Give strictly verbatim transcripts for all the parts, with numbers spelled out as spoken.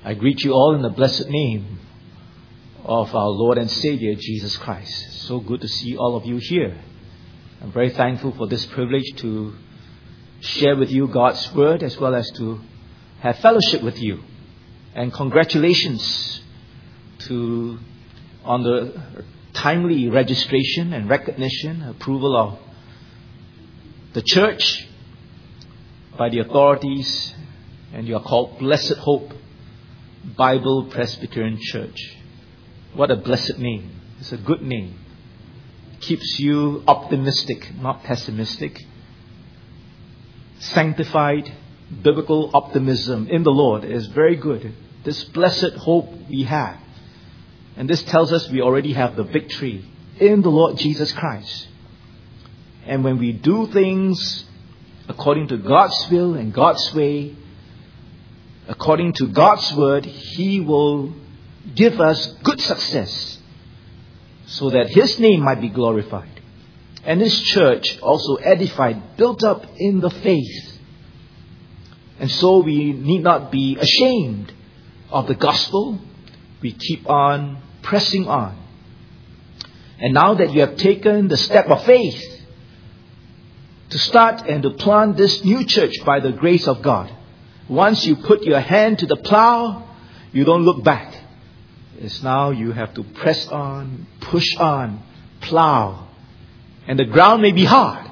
I greet you all in the blessed name of our Lord and Savior, Jesus Christ. So good to see all of you here. I'm very thankful for this privilege to share with you God's Word as well as to have fellowship with you. And congratulations to on the timely registration and recognition, approval of the church by the authorities, and you are called Blessed Hope Bible Presbyterian Church. What a blessed name. It's a good name. Keeps you optimistic, not pessimistic. Sanctified, biblical optimism in the Lord is very good. This blessed hope we have. And this tells us we already have the victory in the Lord Jesus Christ. And when we do things according to God's will and God's way, according to God's word, He will give us good success so that His name might be glorified. And His church also edified, built up in the faith. And so we need not be ashamed of the gospel. We keep on pressing on. And now that you have taken the step of faith to start and to plant this new church by the grace of God, once you put your hand to the plow, you don't look back. It's now you have to press on, push on, plow. And the ground may be hard,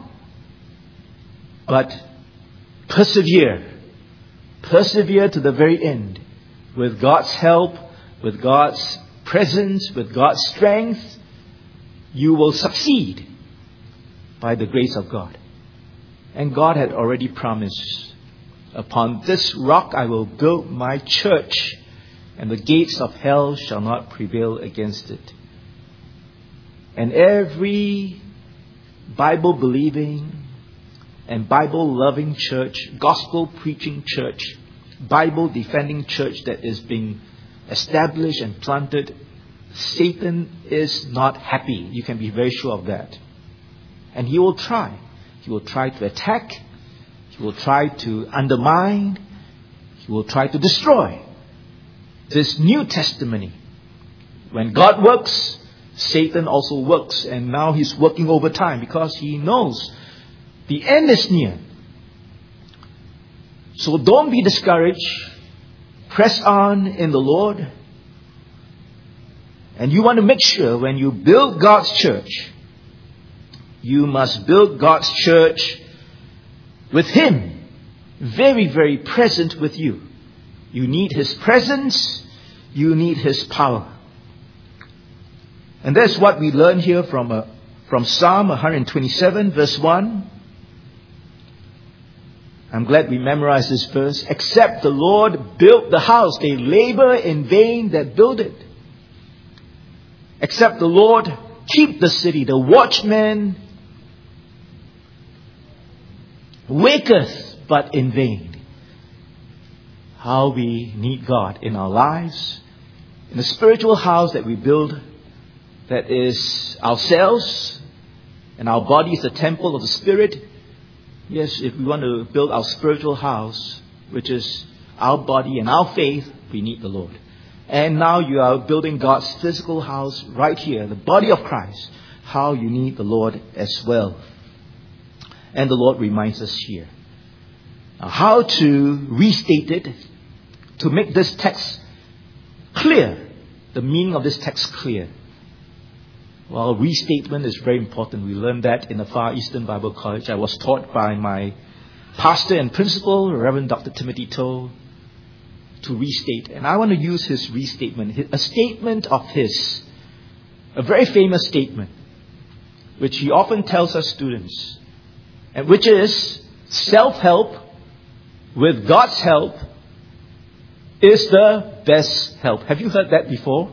but persevere. Persevere to the very end. With God's help, with God's presence, with God's strength, you will succeed by the grace of God. And God had already promised, upon this rock I will build my church, and the gates of hell shall not prevail against it. And every Bible-believing and Bible-loving church, gospel-preaching church, Bible-defending church that is being established and planted, Satan is not happy. You can be very sure of that. And he will try. He will try to attack. He will try to undermine. He will try to destroy this new testimony. When God works, Satan also works. And now he's working overtime because he knows the end is near. So don't be discouraged. Press on in the Lord. And you want to make sure when you build God's church, you must build God's church with Him very, very present with you. You need His presence. You need His power. And that's what we learn here from, uh, from Psalm one twenty-seven verse one. I'm glad we memorized this verse. Except the Lord built the house, they labor in vain that build it. Except the Lord keep the city, the watchman waketh but in vain. How we need God in our lives, in the spiritual house that we build, that is ourselves, and our body is the temple of the Spirit. Yes, if we want to build our spiritual house, which is our body and our faith, we need the Lord. And now you are building God's physical house right here, the body of Christ. How you need the Lord as well. And the Lord reminds us here. Now, how to restate it, to make this text clear, the meaning of this text clear. Well, restatement is very important. We learned that in the Far Eastern Bible College. I was taught by my pastor and principal, Reverend Doctor Timothy Toh, to restate. And I want to use his restatement, a statement of his, a very famous statement, which he often tells us students, and which is self-help with God's help is the best help. Have you heard that before?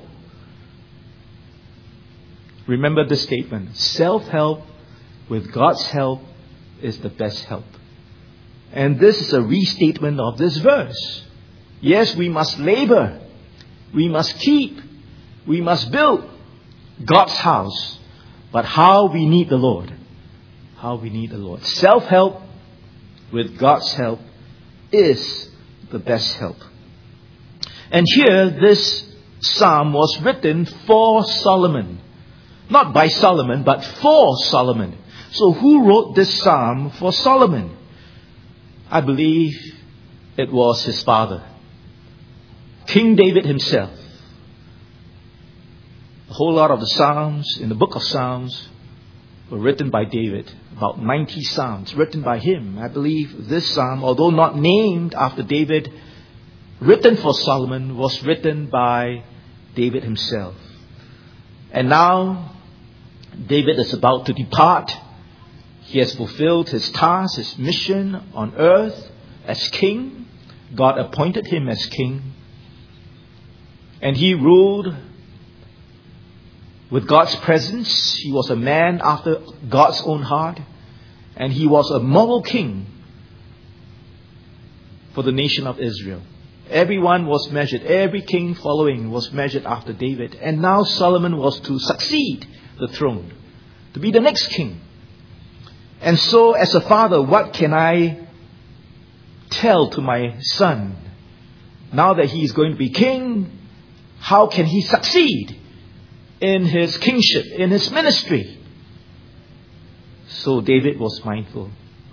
Remember this statement. Self-help with God's help is the best help. And this is a restatement of this verse. Yes, we must labor. We must keep. We must build God's house. But how we need the Lord. How we need the Lord. Self-help with God's help is the best help. And here, this psalm was written for Solomon. Not by Solomon, but for Solomon. So who wrote this psalm for Solomon? I believe it was his father, King David himself. A whole lot of the psalms in the book of Psalms were written by David. About ninety psalms written by him. I believe this psalm, although not named after David, written for Solomon, was written by David himself. And now, David is about to depart. He has fulfilled his task, his mission on earth as king. God appointed him as king. And he ruled with God's presence. He was a man after God's own heart. And he was a model king for the nation of Israel. Everyone was measured. Every king following was measured after David. And now Solomon was to succeed the throne, to be the next king. And so, as a father, what can I tell to my son? Now that he is going to be king, how can he succeed in his kingship, in his ministry? So David was mindful.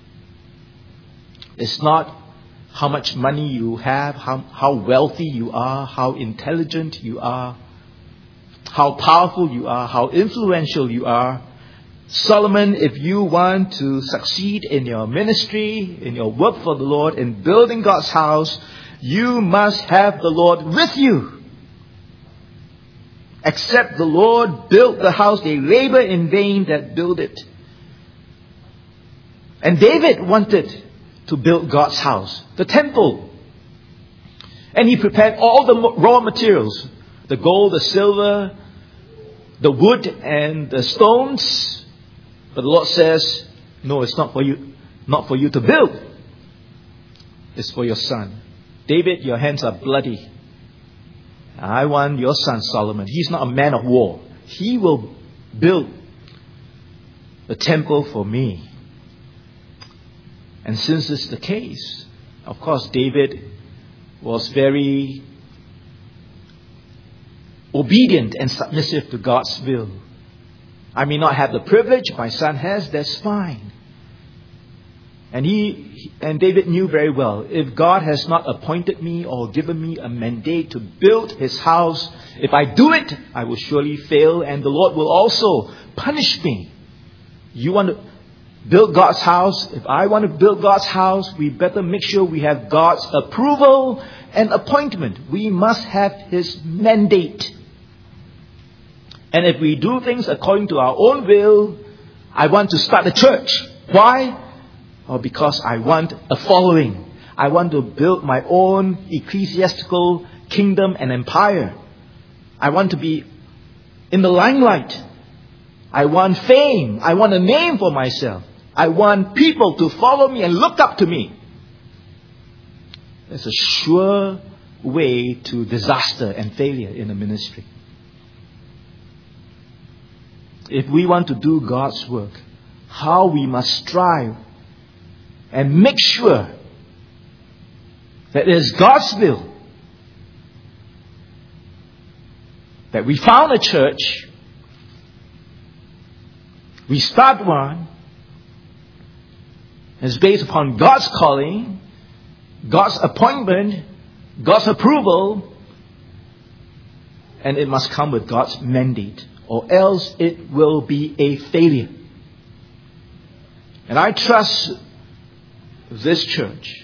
It's not how much money you have, how, how wealthy you are, how intelligent you are, how powerful you are, how influential you are. Solomon, if you want to succeed in your ministry, in your work for the Lord, in building God's house, you must have the Lord with you. Except the Lord built the house, they labor in vain that build it. And David wanted to build God's house, the temple. And he prepared all the raw materials, the gold, the silver, the wood and the stones. But the Lord says, no, it's not for you, not for you to build. It's for your son. David, your hands are bloody. I want your son Solomon. He's not a man of war. He will build the temple for me. And since this is the case, of course, David was very obedient and submissive to God's will. I may not have the privilege, my son has, that's fine. And he and David knew very well, if God has not appointed me or given me a mandate to build his house, if I do it, I will surely fail, and the Lord will also punish me. You want to build God's house? If I want to build God's house, we better make sure we have God's approval and appointment. We must have his mandate. And if we do things according to our own will, I want to start a church. Why? Or because I want a following. I want to build my own ecclesiastical kingdom and empire. I want to be in the limelight. I want fame. I want a name for myself. I want people to follow me and look up to me. It's a sure way to disaster and failure in the ministry. If we want to do God's work, how we must strive and make sure that it is God's will that we found a church, we start one, it's based upon God's calling, God's appointment, God's approval, and it must come with God's mandate, or else it will be a failure. And I trust this church,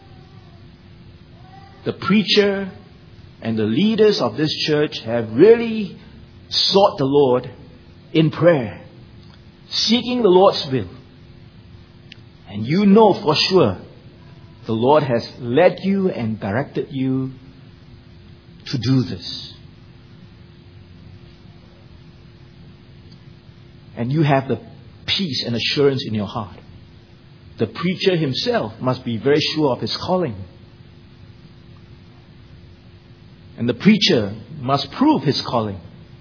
the preacher and the leaders of this church have really sought the Lord in prayer, seeking the Lord's will. And you know for sure the Lord has led you and directed you to do this. And you have the peace and assurance in your heart. The preacher himself must be very sure of his calling. And the preacher must prove his calling.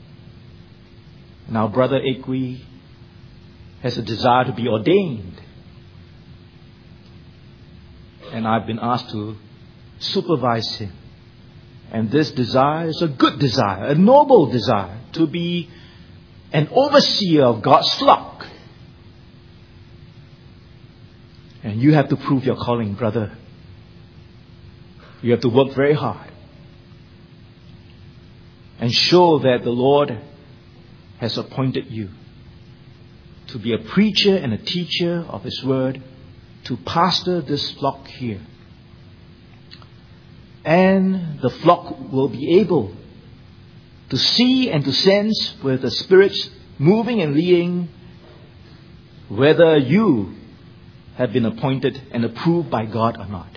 Now, Brother Ekwe has a desire to be ordained. And I've been asked to supervise him And this desire is a good desire, a noble desire, to be an overseer of God's flock. And you have to prove your calling, brother. You have to work very hard and show that the Lord has appointed you to be a preacher and a teacher of His Word, to pastor this flock here. And the flock will be able to see and to sense with the Spirit's moving and leading whether you have been appointed and approved by God or not.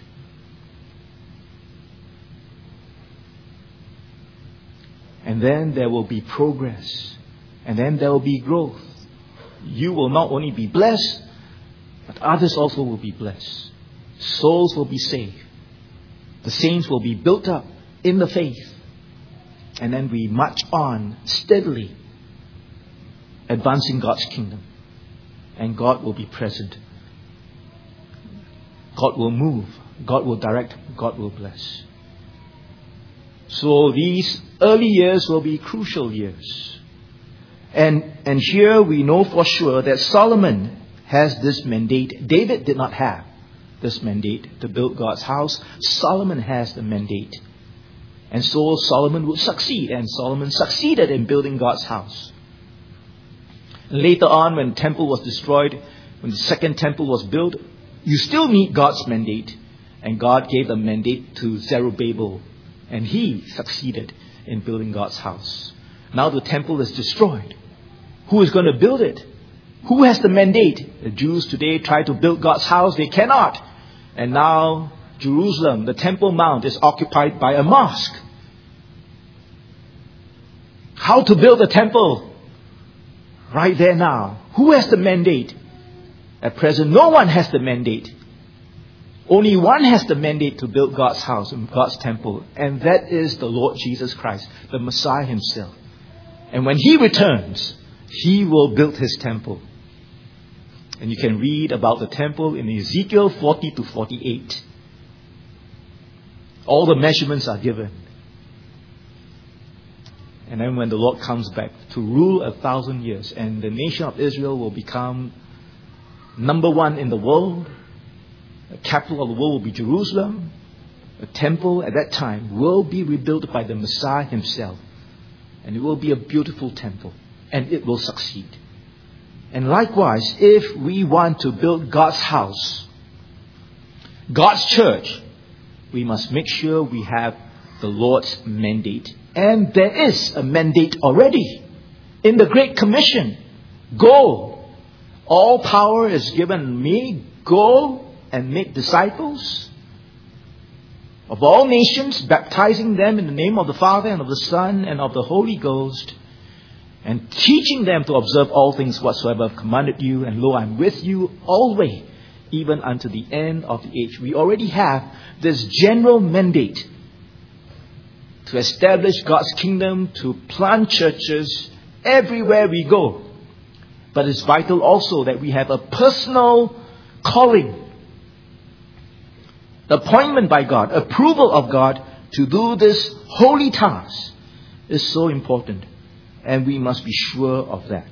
And then there will be progress. And then there will be growth. You will not only be blessed, but others also will be blessed. Souls will be saved. The saints will be built up in the faith. And then we march on steadily, advancing God's kingdom. And God will be present. God will move. God will direct. God will bless. So these early years will be crucial years. And, and here we know for sure that Solomon has this mandate. David did not have this mandate to build God's house. Solomon has the mandate. And so Solomon would succeed. And Solomon succeeded in building God's house. Later on, when the temple was destroyed, when the second temple was built, you still need God's mandate. And God gave a mandate to Zerubbabel. And he succeeded in building God's house. Now the temple is destroyed. Who is going to build it? Who has the mandate? The Jews today try to build God's house. They cannot. And now Jerusalem, the Temple Mount, is occupied by a mosque. How to build a temple? Right there now. Who has the mandate? At present, no one has the mandate. Only one has the mandate to build God's house and God's temple. And that is the Lord Jesus Christ, the Messiah Himself. And when He returns, He will build His temple. And you can read about the temple in Ezekiel forty to forty-eight. All the measurements are given. And then when the Lord comes back to rule a thousand years, and the nation of Israel will become number one in the world, the capital of the world will be Jerusalem. The temple at that time will be rebuilt by the Messiah Himself. And it will be a beautiful temple. And it will succeed. And likewise, if we want to build God's house, God's church, we must make sure we have the Lord's mandate. And there is a mandate already in the Great Commission. Go. All power is given me. Go and make disciples of all nations, baptizing them in the name of the Father and of the Son and of the Holy Ghost, and teaching them to observe all things whatsoever I've commanded you. And lo, I'm with you always, even unto the end of the age. We already have this general mandate to establish God's kingdom, to plant churches everywhere we go. But it's vital also that we have a personal calling, appointment by God, approval of God to do this holy task is so important. And we must be sure of that.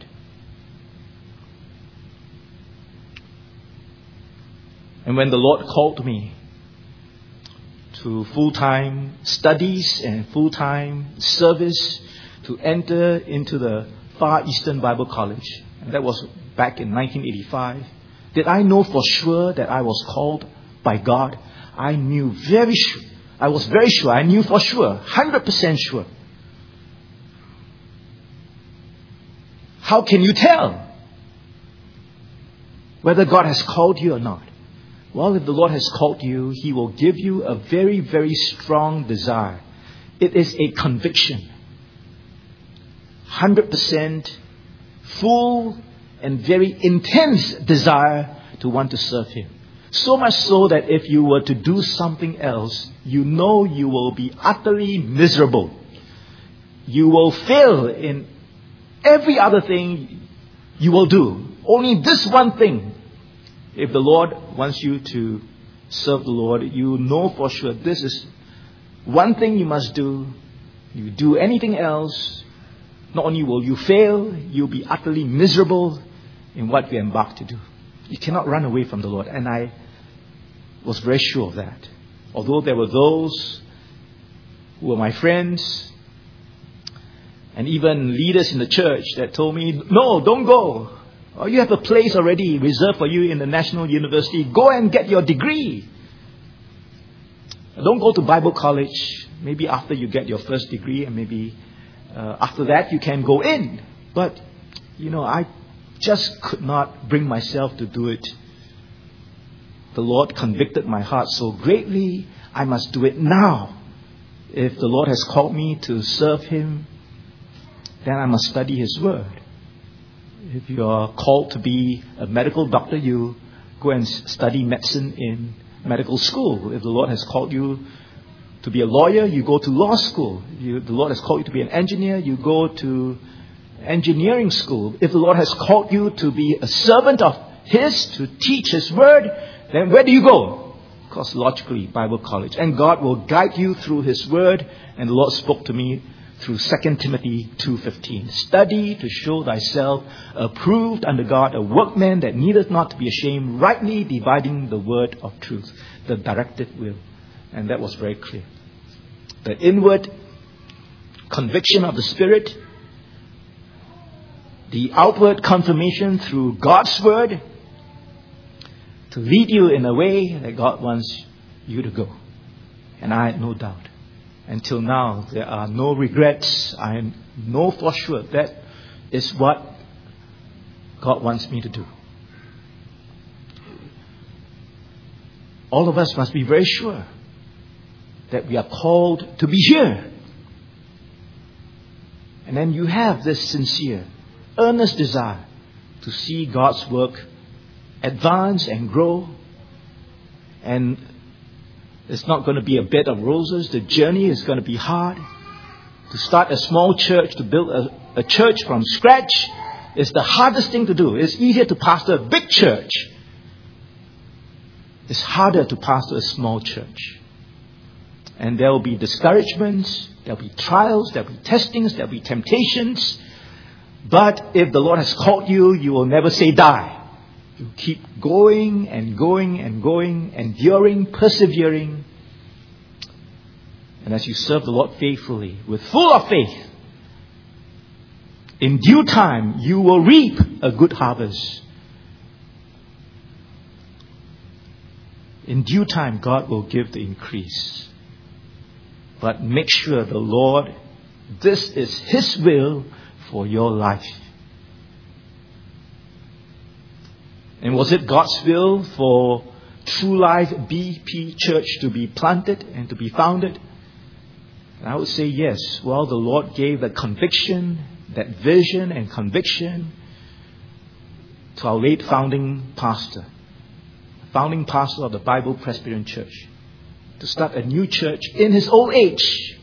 And when the Lord called me to full-time studies and full-time service to enter into the Far Eastern Bible College, and that was back in nineteen eighty-five, did I know for sure that I was called by God? I knew very sure. I was very sure. I knew for sure. one hundred percent sure. How can you tell whether God has called you or not? Well, if the Lord has called you, He will give you a very, very strong desire. It is a conviction. one hundred percent full and very intense desire to want to serve Him. So much so that if you were to do something else, you know you will be utterly miserable. You will fail in every other thing you will do. Only this one thing. If the Lord wants you to serve the Lord, you know for sure this is one thing you must do. You do anything else, not only will you fail, you'll be utterly miserable in what you embark to do. You cannot run away from the Lord. And I was very sure of that. Although there were those who were my friends and even leaders in the church that told me, no, don't go. Oh, you have a place already reserved for you in the National University. Go and get your degree. Don't go to Bible college. Maybe after you get your first degree, and maybe uh, after that you can go in. But, you know, I just could not bring myself to do it. The Lord convicted my heart so greatly, I must do it now. If the Lord has called me to serve Him, then I must study His Word. If you are called to be a medical doctor, you go and study medicine in medical school. If the Lord has called you to be a lawyer, you go to law school. You, the Lord has called you to be an engineer, you go to engineering school. If the Lord has called you to be a servant of His, to teach His Word, then where do you go? Of course, logically, Bible college. And God will guide you through His Word. And the Lord spoke to me through Second Timothy two fifteen. Study to show thyself approved unto God, a workman that needeth not to be ashamed, rightly dividing the word of truth. The directed will. And that was very clear. The inward conviction of the Spirit, the outward confirmation through God's Word, to lead you in a way that God wants you to go. And I had no doubt. Until now, there are no regrets. I know for sure that is what God wants me to do. All of us must be very sure that we are called to be here. And then you have this sincere, earnest desire to see God's work advance and grow. And it's not going to be a bed of roses. The journey is going to be hard. To start a small church, to build a, a church from scratch, is the hardest thing to do. It's easier to pastor a big church. It's harder to pastor a small church. And there will be discouragements, there will be trials, there will be testings, there will be temptations. But if the Lord has called you, you will never say die. You keep going and going and going, enduring, persevering. And as you serve the Lord faithfully, with full of faith, in due time you will reap a good harvest. In due time God will give the increase. But make sure the Lord, this is His will for your life. And was it God's will for True Life B P Church to be planted and to be founded? And I would say yes. Well, the Lord gave that conviction, that vision and conviction to our late founding pastor, founding pastor of the Bible Presbyterian Church, to start a new church in his old age.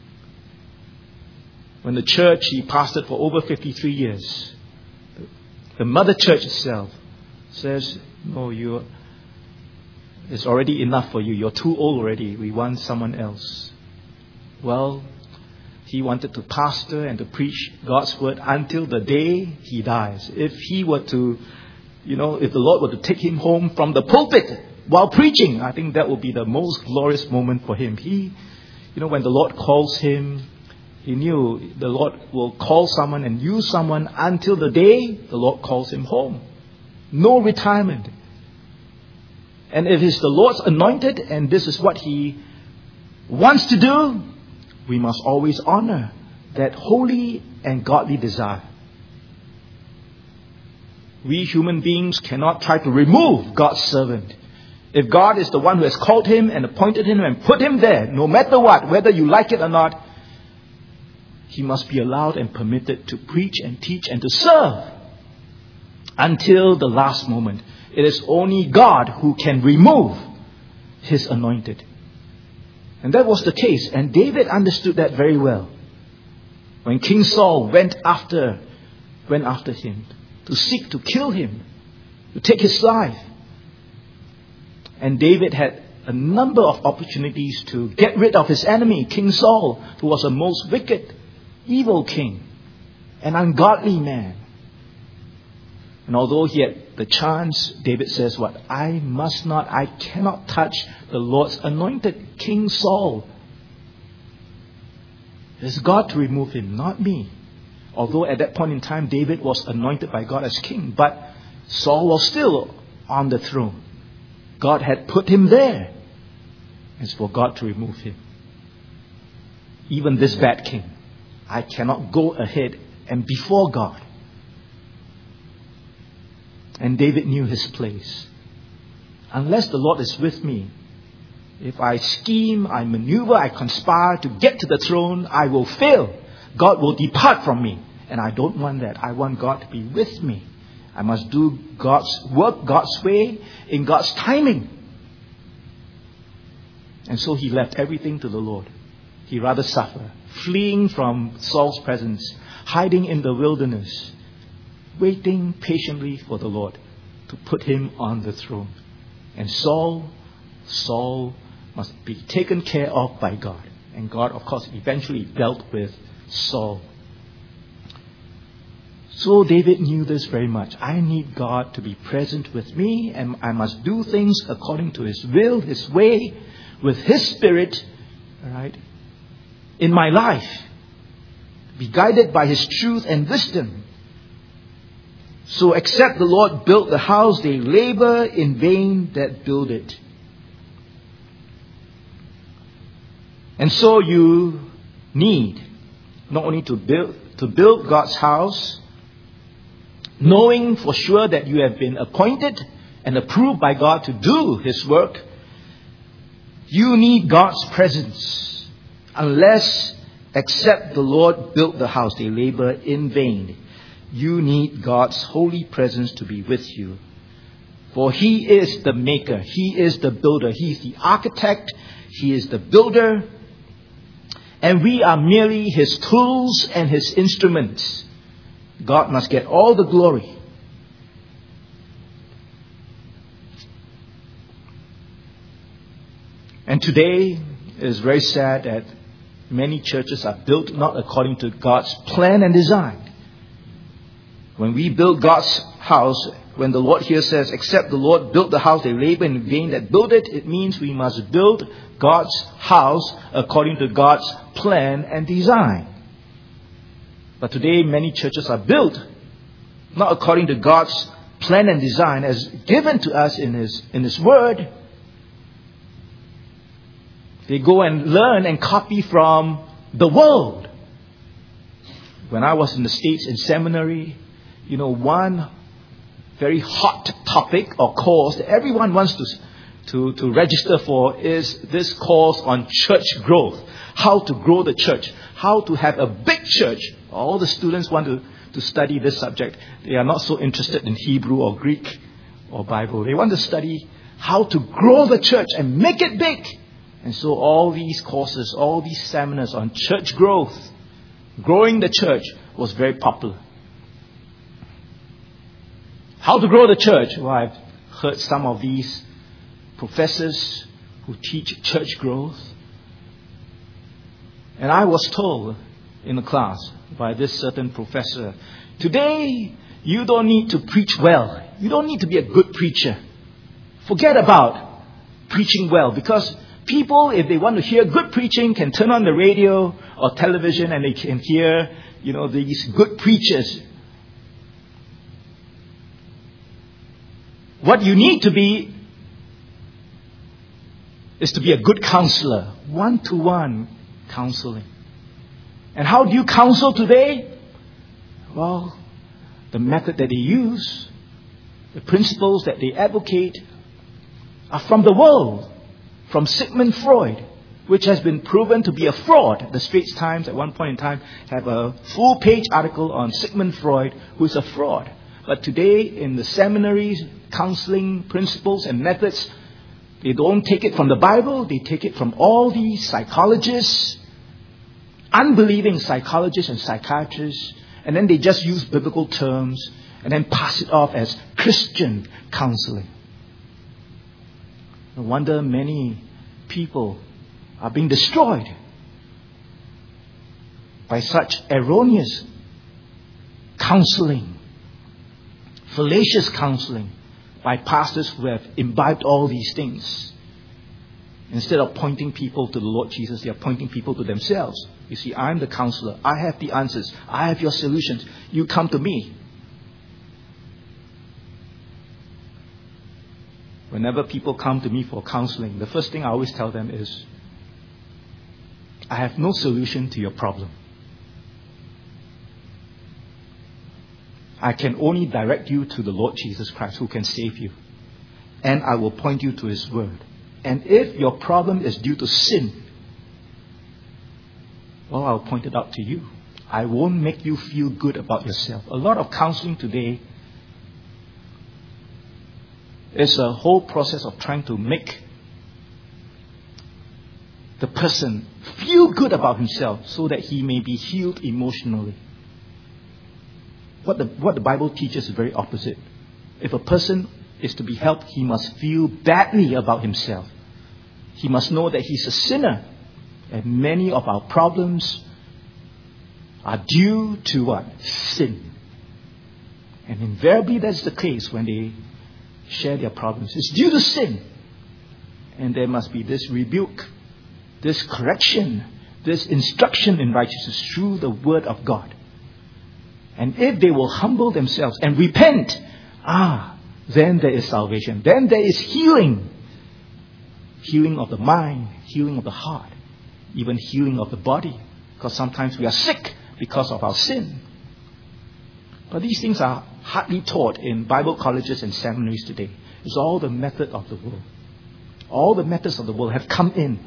When the church he pastored for over fifty-three years, the mother church itself says, no, you, it's already enough for you. You're too old already. We want someone else. Well, he wanted to pastor and to preach God's word until the day he dies. If he were to, you know, if the Lord were to take him home from the pulpit while preaching, I think that would be the most glorious moment for him. He, you know, when the Lord calls him, he knew the Lord will call someone and use someone until the day the Lord calls him home. No retirement. And if it's the Lord's anointed and this is what He wants to do, we must always honor that holy and godly desire. We human beings cannot try to remove God's servant. If God is the one who has called him and appointed him and put him there, no matter what, whether you like it or not, he must be allowed and permitted to preach and teach and to serve until the last moment. It is only God who can remove His anointed. And that was the case. And David understood that very well. When King Saul went after, went after him to seek to kill him, to take his life. And David had a number of opportunities to get rid of his enemy, King Saul, who was a most wicked, evil king, an ungodly man. And although he had the chance, David says, what? I must not, I cannot touch the Lord's anointed, King Saul. It's God to remove him, not me. Although at that point in time, David was anointed by God as king, but Saul was still on the throne. God had put him there. It's for God to remove him. Even this bad king, I cannot go ahead and before God. And David knew his place. Unless the Lord is with me, if I scheme, I maneuver, I conspire to get to the throne, I will fail. God will depart from me. And I don't want that. I want God to be with me. I must do God's work, God's way, in God's timing. And so he left everything to the Lord. He rather suffer, fleeing from Saul's presence, hiding in the wilderness, waiting patiently for the Lord to put him on the throne. And Saul, Saul must be taken care of by God. And God, of course, eventually dealt with Saul. So David knew this very much. I need God to be present with me, and I must do things according to His will, His way, with His Spirit, all right, in my life. Be guided by His truth and wisdom. So except the Lord build the house, they labor in vain that build it. And so you need not only to build to build God's house, knowing for sure that you have been appointed and approved by God to do His work, you need God's presence. Unless, except the Lord built the house, they labor in vain. You need God's holy presence to be with you. For He is the maker. He is the builder. He is the architect. He is the builder. And we are merely His tools and His instruments. God must get all the glory. And today it is very sad that many churches are built not according to God's plan and design. When we build God's house, when the Lord here says, except the Lord built the house, they labor in vain that build it, it means we must build God's house according to God's plan and design. But today many churches are built not according to God's plan and design as given to us in His, in His Word. They go and learn and copy from the world. When I was in the States in seminary, you know, one very hot topic or course that everyone wants to, to, to register for is this course on church growth. How to grow the church. How to have a big church. All the students want to, to study this subject. They are not so interested in Hebrew or Greek or Bible. They want to study how to grow the church and make it big. And so all these courses, all these seminars on church growth, growing the church, was very popular. How to grow the church? Well, I've heard some of these professors who teach church growth. And I was told in the class by this certain professor, today you don't need to preach well. You don't need to be a good preacher. Forget about preaching well, because people, if they want to hear good preaching, can turn on the radio or television and they can hear, you know, these good preachers. What you need to be is to be a good counselor, one-to-one counseling. And how do you counsel today? Well, the method that they use, the principles that they advocate are from the world, from Sigmund Freud, which has been proven to be a fraud. The Straits Times at one point in time have a full page article on Sigmund Freud, who is a fraud. But today in the seminaries, counseling principles and methods, they don't take it from the Bible, they take it from all these psychologists, unbelieving psychologists and psychiatrists, and then they just use biblical terms and then pass it off as Christian counseling. No wonder many people are being destroyed by such erroneous counseling, fallacious counseling by pastors who have imbibed all these things. Instead of pointing people to the Lord Jesus, they are pointing people to themselves. You see, I'm the counselor. I have the answers. I have your solutions. You come to me. Whenever people come to me for counseling, the first thing I always tell them is, I have no solution to your problem. I can only direct you to the Lord Jesus Christ who can save you. And I will point you to His Word. And if your problem is due to sin, well, I'll point it out to you. I won't make you feel good about yourself. A lot of counseling today is a whole process of trying to make the person feel good about himself so that he may be healed emotionally. What the, what the Bible teaches is very opposite. If a person is to be helped, he must feel badly about himself. He must know that he's a sinner. And many of our problems are due to what? Sin. And invariably that's the case when they share their problems. It's due to sin. And there must be this rebuke, this correction, this instruction in righteousness through the Word of God. And if they will humble themselves and repent, ah, then there is salvation. Then there is healing. Healing of the mind, healing of the heart, even healing of the body. Because sometimes we are sick because of our sin. But these things are hardly taught in Bible colleges and seminaries today. It's all the method of the world. All the methods of the world have come in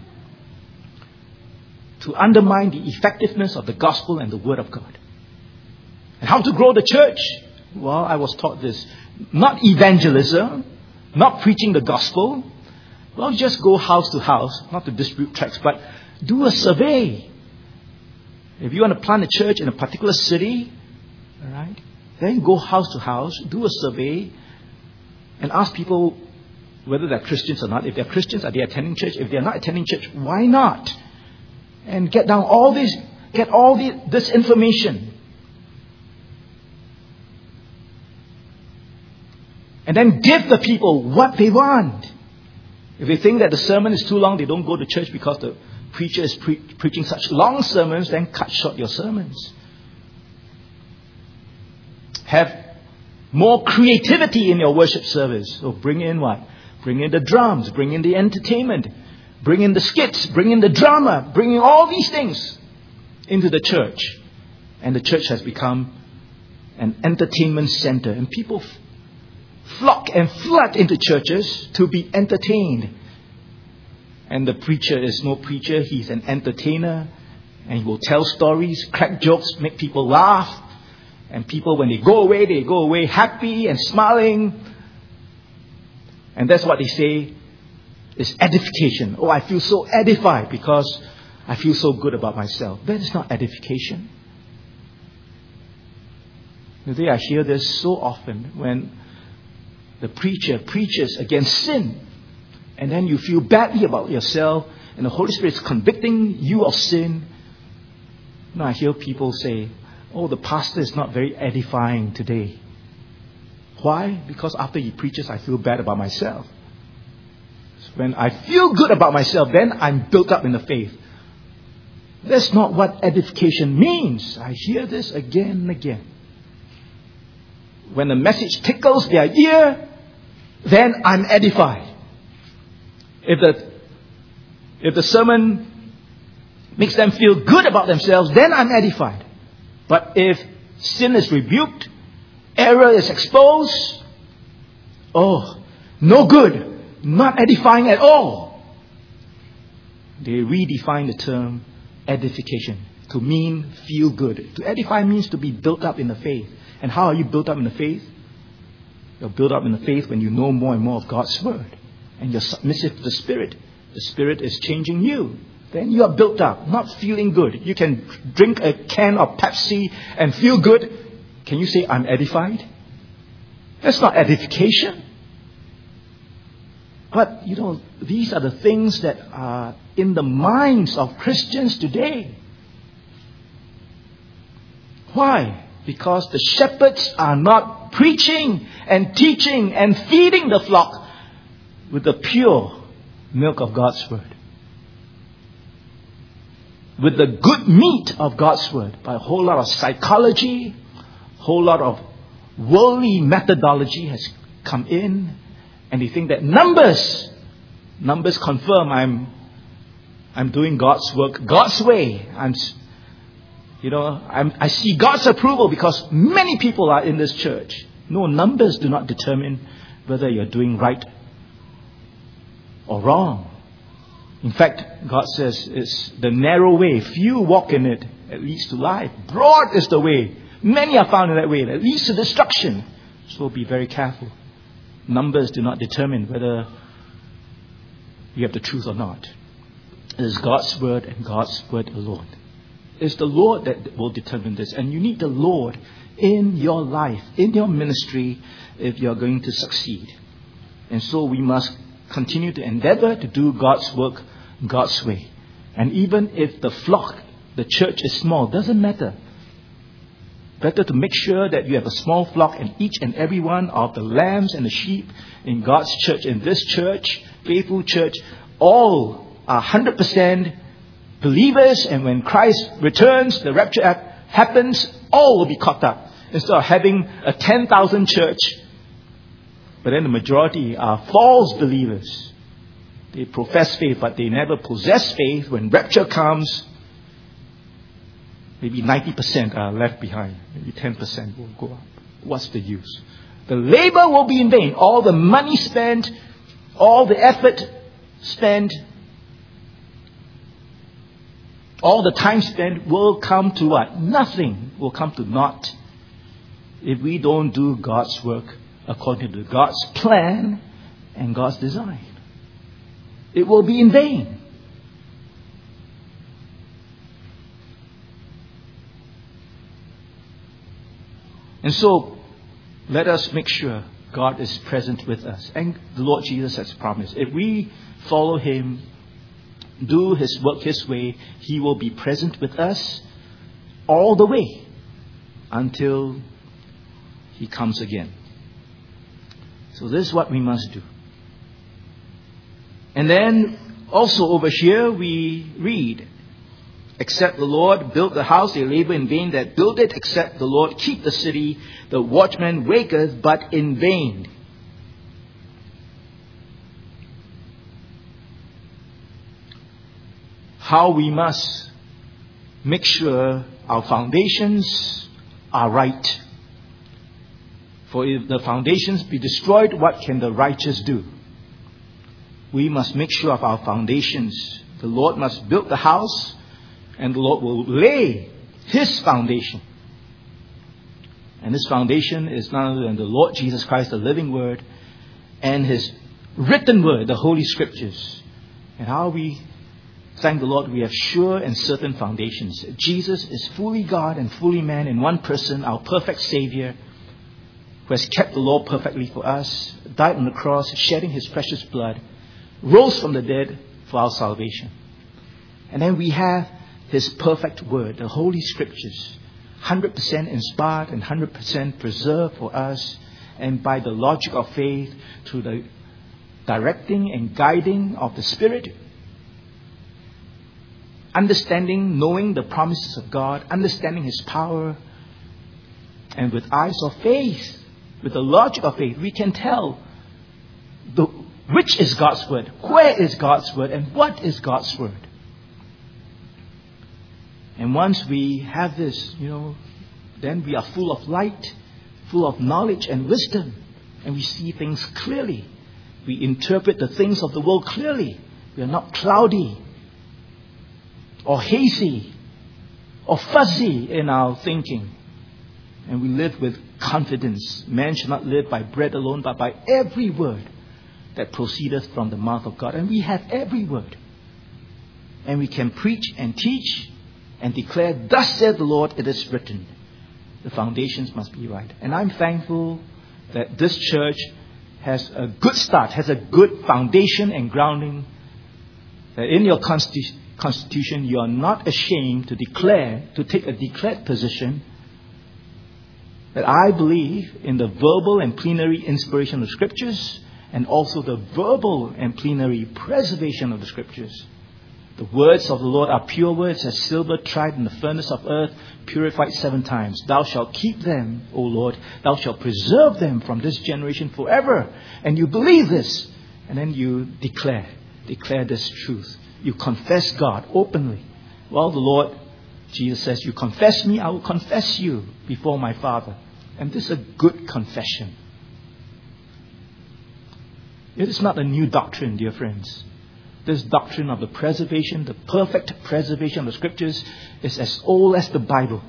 to undermine the effectiveness of the gospel and the Word of God. And how to grow the church? Well, I was taught this. Not evangelism, not preaching the gospel. Well, just go house to house, not to distribute tracts, but do a survey. If you want to plant a church in a particular city, all right, then go house to house, do a survey, and ask people whether they're Christians or not. If they're Christians, are they attending church? If they're not attending church, why not? And get down all this, get all the, this information. And then give the people what they want. If they think that the sermon is too long, they don't go to church because the preacher is pre- preaching such long sermons, then cut short your sermons. Have more creativity in your worship service. So bring in what? Bring in the drums, bring in the entertainment, bring in the skits, bring in the drama, bring in all these things into the church. And the church has become an entertainment center. And people f- flock and flood into churches to be entertained. And the preacher is no preacher, he's an entertainer. And he will tell stories, crack jokes, make people laugh. And people, when they go away, they go away happy and smiling. And that's what they say is edification. Oh, I feel so edified because I feel so good about myself. That is not edification. Today I hear this so often when the preacher preaches against sin. And then you feel badly about yourself. And the Holy Spirit is convicting you of sin. Now I hear people say, oh, the pastor is not very edifying today. Why? Because after he preaches, I feel bad about myself. When I feel good about myself, then I'm built up in the faith. That's not what edification means. I hear this again and again. When the message tickles their ear, then I'm edified. If the, if the sermon makes them feel good about themselves, then I'm edified. But if sin is rebuked, error is exposed, oh, no good, not edifying at all. They redefine the term edification to mean feel good. To edify means to be built up in the faith. And how are you built up in the faith? You're built up in the faith when you know more and more of God's Word. And you're submissive to the Spirit. The Spirit is changing you. Then you are built up, not feeling good. You can drink a can of Pepsi and feel good. Can you say, I'm edified? That's not edification. But, you know, these are the things that are in the minds of Christians today. Why? Because the shepherds are not preaching and teaching and feeding the flock with the pure milk of God's Word, with the good meat of God's Word, by a whole lot of psychology, a whole lot of worldly methodology has come in, and they think that numbers, numbers confirm I'm, I'm doing God's work God's way. I'm, you know, I'm, I see God's approval because many people are in this church. No, numbers do not determine whether you're doing right or wrong. In fact, God says it's the narrow way. Few walk in it. It leads to life. Broad is the way. Many are found in that way. That leads to destruction. So be very careful. Numbers do not determine whether you have the truth or not. It is God's Word and God's Word alone. It's the Lord that will determine this. And you need the Lord in your life, in your ministry, if you're going to succeed. And so we must continue to endeavor to do God's work God's way. And even if the flock, the church is small, doesn't matter. Better to make sure that you have a small flock, and each and every one of the lambs and the sheep in God's church, in this church, faithful church, all are one hundred percent believers. And when Christ returns, the rapture happens, all will be caught up. Instead of having a ten thousand church, but then the majority are false believers. They profess faith, but they never possess faith. When rapture comes, maybe ninety percent are left behind. Maybe ten percent will go up. What's the use? The labor will be in vain. All the money spent, all the effort spent, all the time spent will come to what? Nothing will come to naught if we don't do God's work according to God's plan and God's design. It will be in vain. And so, let us make sure God is present with us. And the Lord Jesus has promised, if we follow Him, do His work His way, He will be present with us all the way until He comes again. So this is what we must do. And then also over here we read, except the Lord build the house, they labor in vain that build it. Except the Lord keep the city, the watchman waketh, but in vain. How we must make sure our foundations are right. For if the foundations be destroyed, what can the righteous do? We must make sure of our foundations. The Lord must build the house, and the Lord will lay His foundation. And His foundation is none other than the Lord Jesus Christ, the living Word, and His written Word, the Holy Scriptures. And how we thank the Lord, we have sure and certain foundations. Jesus is fully God and fully man in one person, our perfect Savior, who has kept the law perfectly for us, died on the cross, shedding His precious blood, rose from the dead for our salvation. And then we have His perfect Word, the Holy Scriptures, one hundred percent inspired and one hundred percent preserved for us, and by the logic of faith, through the directing and guiding of the Spirit, understanding, knowing the promises of God, understanding His power, and with eyes of faith, with the logic of faith, we can tell the, which is God's Word, where is God's Word, and what is God's Word. And once we have this, you know, then we are full of light, full of knowledge and wisdom, and we see things clearly. We interpret the things of the world clearly. We are not cloudy or hazy or fuzzy in our thinking. And we live with confidence. Man shall not live by bread alone, but by every word that proceedeth from the mouth of God. And we have every word. And we can preach and teach and declare, thus saith the Lord, it is written. The foundations must be right. And I'm thankful that this church has a good start, has a good foundation and grounding, that in your constitu- constitution you are not ashamed to declare, to take a declared position that I believe in the verbal and plenary inspiration of the Scriptures, and also the verbal and plenary preservation of the Scriptures. The words of the Lord are pure words, as silver tried in the furnace of earth, purified seven times. Thou shalt keep them, O Lord. Thou shalt preserve them from this generation forever. And you believe this. And then you declare, declare this truth. You confess God openly. Well, the Lord, Jesus says, you confess me, I will confess you before my Father. And this is a good confession. It is not a new doctrine, dear friends. This doctrine of the preservation, the perfect preservation of the Scriptures, is as old as the Bible.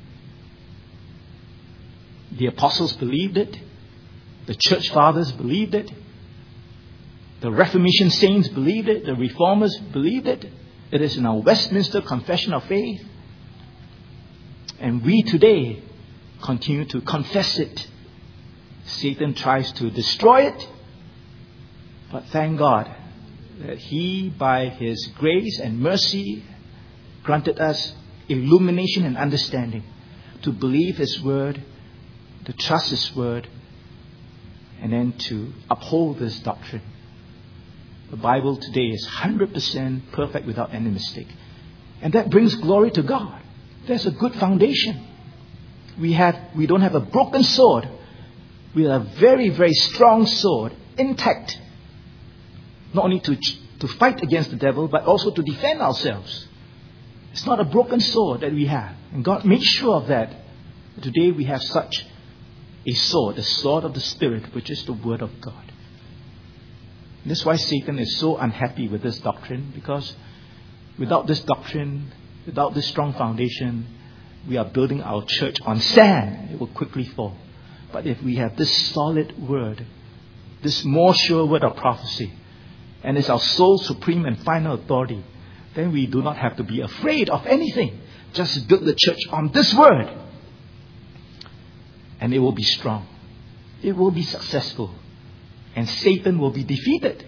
The apostles believed it. The church fathers believed it. The Reformation saints believed it. The Reformers believed it. It is in our Westminster Confession of Faith. And we today continue to confess it. Satan tries to destroy it. But thank God that He, by His grace and mercy, granted us illumination and understanding to believe His Word, to trust His Word, and then to uphold this doctrine. The Bible today is one hundred percent perfect without any mistake. And that brings glory to God. There's a good foundation. We have, we don't have a broken sword. We have a very, very strong sword, intact. Not only to, to fight against the devil, but also to defend ourselves. It's not a broken sword that we have. And God made sure of that. Today we have such a sword, the sword of the Spirit, which is the Word of God. And that's why Satan is so unhappy with this doctrine, because without this doctrine, without this strong foundation, we are building our church on sand. It will quickly fall. But if we have this solid word, this more sure word of prophecy, and it's our sole, supreme and final authority, then we do not have to be afraid of anything. Just build the church on this word. And it will be strong. It will be successful. And Satan will be defeated.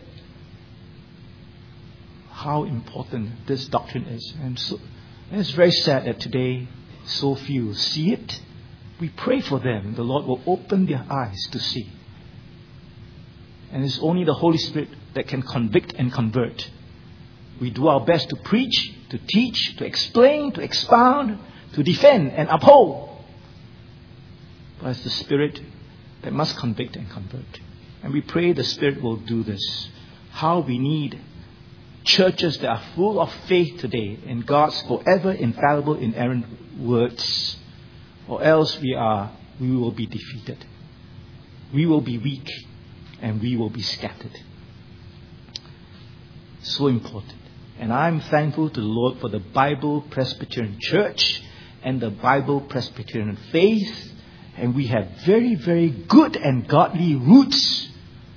How important this doctrine is. And, so, and it's very sad that today so few see it. We pray for them. The Lord will open their eyes to see. And it's only the Holy Spirit that can convict and convert. We do our best to preach, to teach, to explain, to expound, to defend and uphold. But it's the Spirit that must convict and convert. And we pray the Spirit will do this. How we need churches that are full of faith today in God's forever infallible, inerrant words. Or else we are, we will be defeated. We will be weak. And we will be scattered. So important. And I'm thankful to the Lord for the Bible Presbyterian Church and the Bible Presbyterian faith. And we have very, very good and godly roots.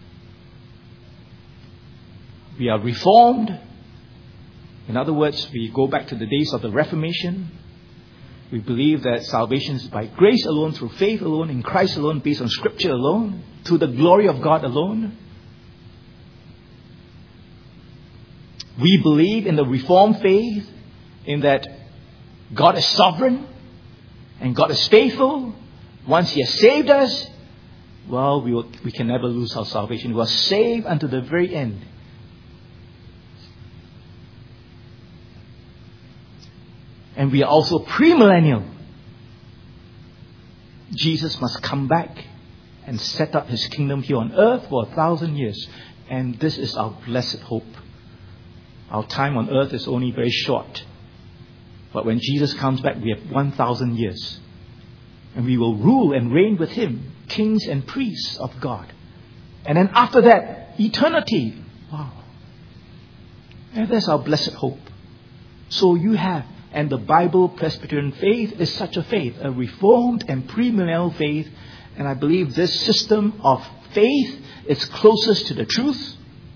We are reformed. In other words, we go back to the days of the Reformation. We believe that salvation is by grace alone, through faith alone, in Christ alone, based on Scripture alone, to the glory of God alone. We believe in the Reformed faith, in that God is sovereign and God is faithful. Once He has saved us, well, we, will, we can never lose our salvation. We are saved unto the very end. And we are also premillennial. Jesus must come back and set up His kingdom here on earth for a thousand years. And this is our blessed hope. Our time on earth is only very short. But when Jesus comes back, we have one thousand years. And we will rule and reign with Him, kings and priests of God. And then after that, eternity. Wow. And that's our blessed hope. So you have, and the Bible Presbyterian faith is such a faith, a reformed and premillennial faith. And I believe this system of faith is closest to the truth.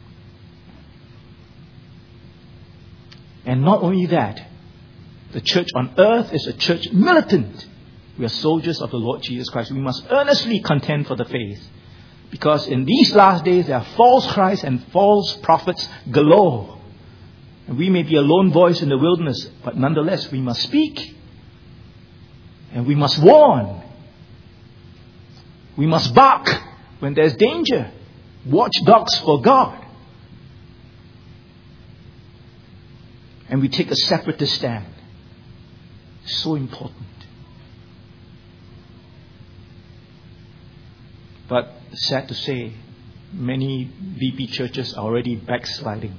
And not only that, the church on earth is a church militant. We are soldiers of the Lord Jesus Christ. We must earnestly contend for the faith. Because in these last days there are false Christs and false prophets galore. And we may be a lone voice in the wilderness, but nonetheless we must speak. And we must warn. We must bark when there's danger. Watchdogs for God. And we take a separatist stand. So important. But sad to say, many V P churches are already backsliding.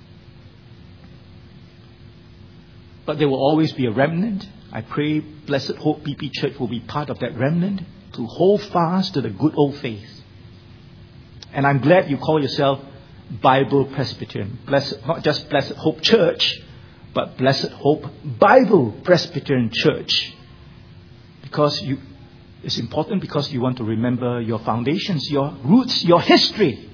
But there will always be a remnant. I pray Blessed Hope V P Church will be part of that remnant to hold fast to the good old faith. And I'm glad you call yourself Bible Presbyterian. Blessed, not just Blessed Hope Church, but Blessed Hope Bible Presbyterian Church. Because you, it's important because you want to remember your foundations, your roots, your history.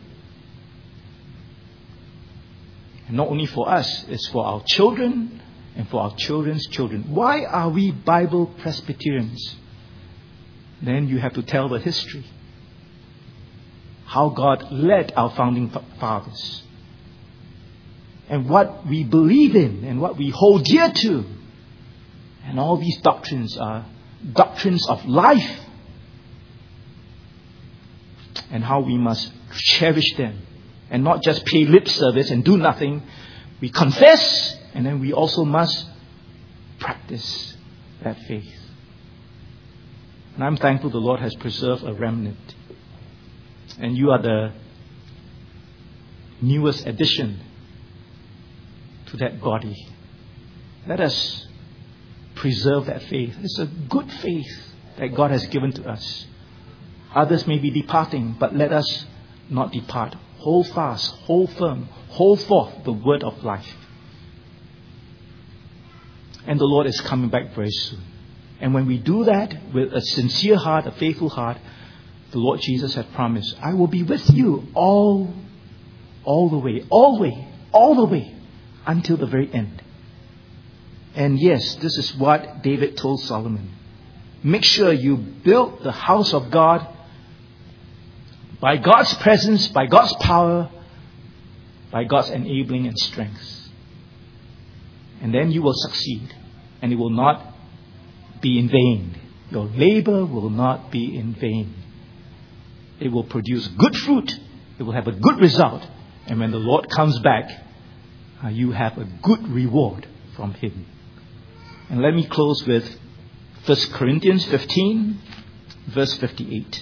And not only for us, it's for our children and for our children's children. Why are we Bible Presbyterians? Then you have to tell the history. How God led our founding fathers. And what we believe in and what we hold dear to. And all these doctrines are doctrines of life. And how we must cherish them. And not just pay lip service and do nothing. We confess. And then we also must practice that faith. And I'm thankful the Lord has preserved a remnant. And you are the newest addition to that body. Let us preserve that faith. It's a good faith that God has given to us. Others may be departing, but let us not depart. Hold fast, hold firm, hold forth the word of life. And the Lord is coming back very soon. And when we do that with a sincere heart, a faithful heart, the Lord Jesus has promised, I will be with you all, all the way, all the way, all the way, until the very end. And yes, this is what David told Solomon. Make sure you build the house of God by God's presence, by God's power, by God's enabling and strength. And then you will succeed. And it will not be in vain. Your labor will not be in vain. It will produce good fruit. It will have a good result. And when the Lord comes back, uh, you have a good reward from Him. And let me close with First Corinthians fifteen, verse fifty-eight.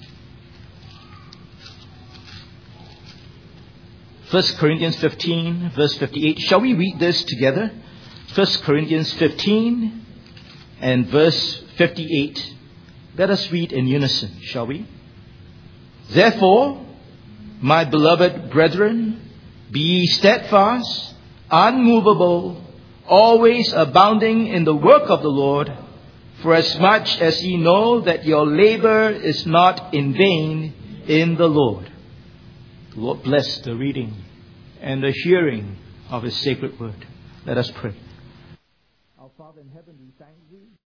First Corinthians fifteen, verse fifty-eight. Shall we read this together? First Corinthians fifteen and verse fifty-eight. Let us read in unison, shall we? Therefore, my beloved brethren, be ye steadfast, unmovable, always abounding in the work of the Lord, for as much as ye know that your labor is not in vain in the Lord. The Lord bless the reading and the hearing of His sacred word. Let us pray. Our Father in heaven, we thank Thee.